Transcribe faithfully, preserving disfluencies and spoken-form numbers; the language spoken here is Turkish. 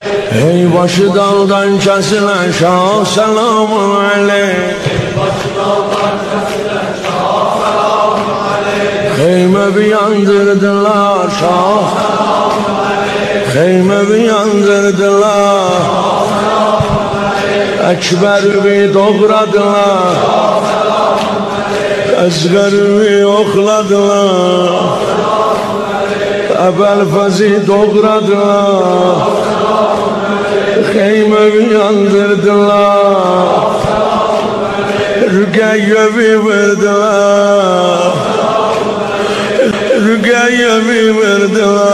Ey başı daldan kesilen şah selamun aleyh. Heyme bir yandırdılar şah, heyme bir yandırdılar, Ekber bir doğradılar, Ezger bir okladılar, Ebelfez'i doğradılar, heyme bir yandırdılar, Rügeyye bir verdiler, Rügeyye bir verdiler,